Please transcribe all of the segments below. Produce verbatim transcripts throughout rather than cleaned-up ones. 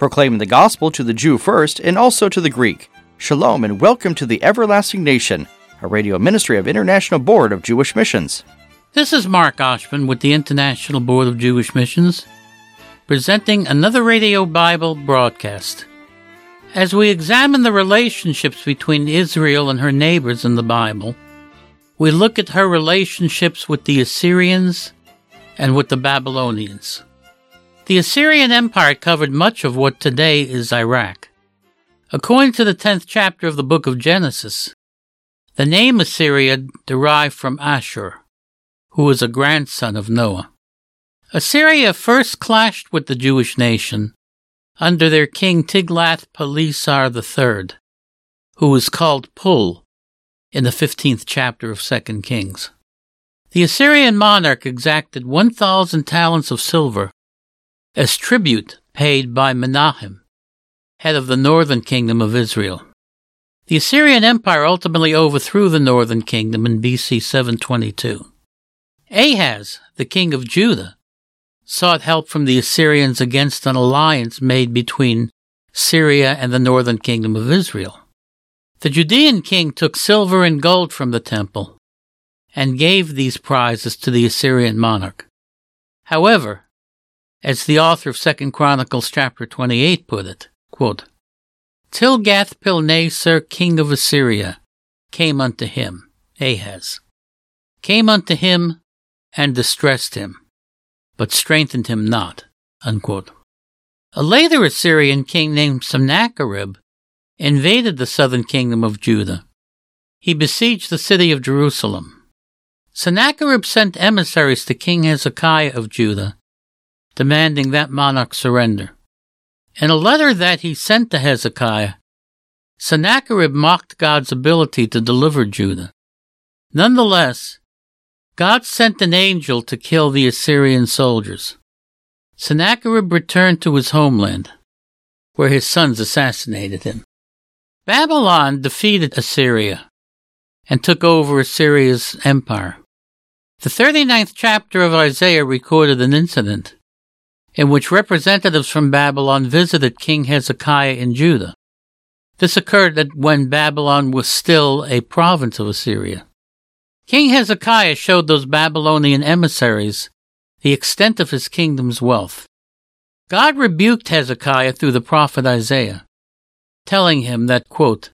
proclaiming the gospel to the Jew first and also to the Greek. Shalom and welcome to the Everlasting Nation, a radio ministry of International Board of Jewish Missions. This is Mark Oshman with the International Board of Jewish Missions, presenting another Radio Bible broadcast. As we examine the relationships between Israel and her neighbors in the Bible, we look at her relationships with the Assyrians and with the Babylonians. The Assyrian Empire covered much of what today is Iraq. According to the tenth chapter of the book of Genesis, the name Assyria derived from Ashur, who was a grandson of Noah. Assyria first clashed with the Jewish nation under their king Tiglath-Pileser the third, who was called Pul in the fifteenth chapter of Second Kings. The Assyrian monarch exacted one thousand talents of silver as tribute paid by Menahem, head of the northern kingdom of Israel. The Assyrian Empire ultimately overthrew the northern kingdom in B C seven twenty-two. Ahaz, the king of Judah, sought help from the Assyrians against an alliance made between Syria and the northern kingdom of Israel. The Judean king took silver and gold from the temple and gave these prizes to the Assyrian monarch. However, as the author of Second Chronicles chapter twenty-eight put it, quote, Tilgath-Pilneser, king of Assyria, came unto him, Ahaz, came unto him and distressed him, but strengthened him not, unquote. A later Assyrian king named Sennacherib invaded the southern kingdom of Judah. He besieged the city of Jerusalem. Sennacherib sent emissaries to King Hezekiah of Judah, demanding that monarch surrender. In a letter that he sent to Hezekiah, Sennacherib mocked God's ability to deliver Judah. Nonetheless, God sent an angel to kill the Assyrian soldiers. Sennacherib returned to his homeland, where his sons assassinated him. Babylon defeated Assyria and took over Assyria's empire. The thirty-ninth chapter of Isaiah recorded an incident in which representatives from Babylon visited King Hezekiah in Judah. This occurred when Babylon was still a province of Assyria. King Hezekiah showed those Babylonian emissaries the extent of his kingdom's wealth. God rebuked Hezekiah through the prophet Isaiah, telling him that, quote,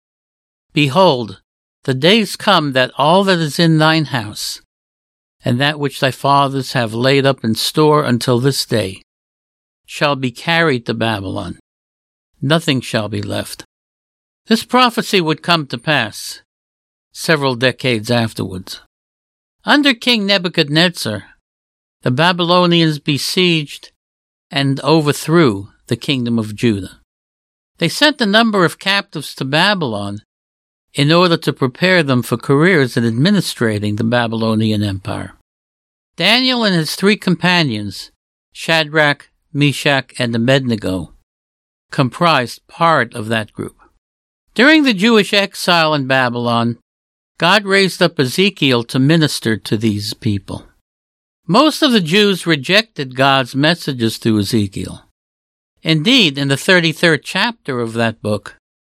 Behold, the days come that all that is in thine house, and that which thy fathers have laid up in store until this day, shall be carried to Babylon. Nothing shall be left. This prophecy would come to pass several decades afterwards. Under King Nebuchadnezzar, the Babylonians besieged and overthrew the kingdom of Judah. They sent a number of captives to Babylon in order to prepare them for careers in administrating the Babylonian Empire. Daniel and his three companions, Shadrach, Meshach, and Abednego, comprised part of that group. During the Jewish exile in Babylon, God raised up Ezekiel to minister to these people. Most of the Jews rejected God's messages through Ezekiel. Indeed, in the thirty-third chapter of that book,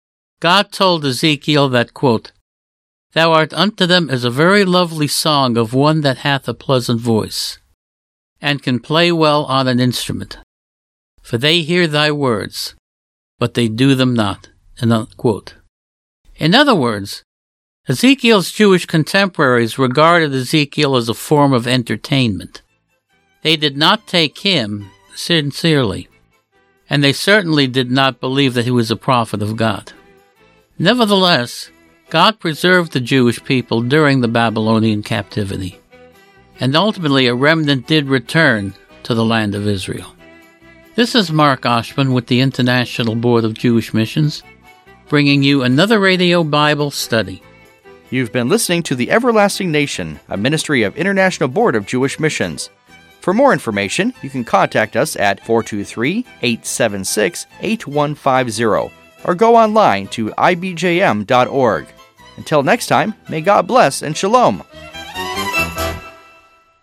God told Ezekiel that, quote, Thou art unto them as a very lovely song of one that hath a pleasant voice, and can play well on an instrument. For they hear thy words, but they do them not. Unquote. In other words, Ezekiel's Jewish contemporaries regarded Ezekiel as a form of entertainment. They did not take him sincerely, and they certainly did not believe that he was a prophet of God. Nevertheless, God preserved the Jewish people during the Babylonian captivity, and ultimately a remnant did return to the land of Israel. This is Mark Oshman with the International Board of Jewish Missions, bringing you another Radio Bible study. You've been listening to The Everlasting Nation, a ministry of International Board of Jewish Missions. For more information, you can contact us at four two three, eight seven six, eight one five zero or go online to I B J M dot org. Until next time, may God bless and shalom.